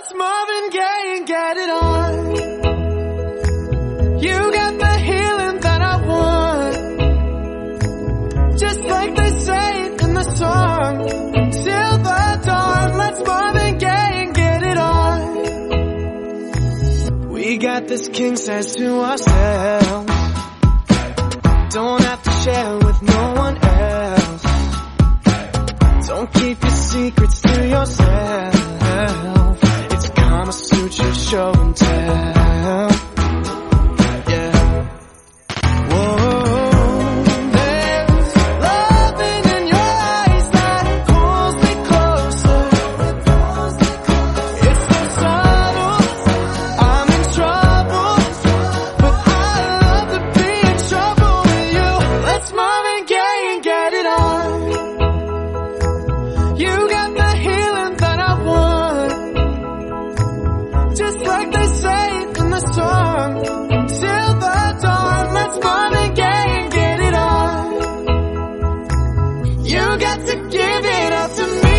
Let's Marvin Gaye and get it on. You got the healing that I want, just like they say in the song. Till the dawn, let's Marvin Gaye and get it on. We got this king size to ourselves, don't have to share with no one else. Don't keep your secrets to yourself. It's Kama Sutra show and tell. Yeah. Whoa, there's loving in your eyes that pulls me closer. It's so subtle, I'm in trouble, but I love to be in trouble with you. Let's Marvin Gaye and get it on. You got the healing that I want, just like they say in the song. Till the dawn, let's Marvin Gaye and get it on. You got to give it up to me.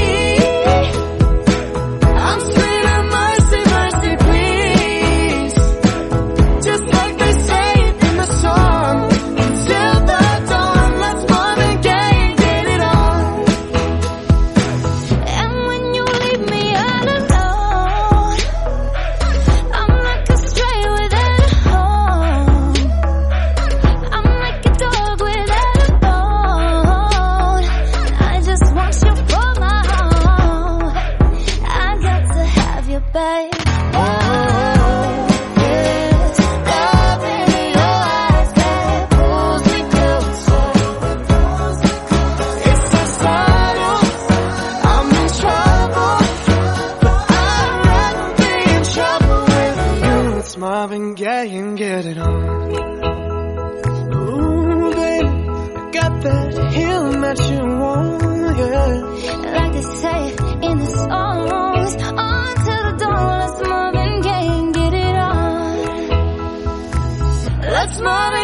I'm screaming mercy, mercy, please, just like they say in the song. Till the dawn, let's Marvin Gaye and get it on. And when you leave me all alone, I'm like a stray without a home. I'm like a dog without a bone. I just want you for my own. I got to have you, babe. Oh, yes. Loving in your eyes that pulls me closer. It's so subtle, I'm in trouble, but I'd rather be in trouble with you. It's Marvin Gaye and get it on. Ooh, baby, I got that healing that you want, yeah. Like they say in the songs, until the dawn, let's Marvin Gaye and get it on. Let's Marvin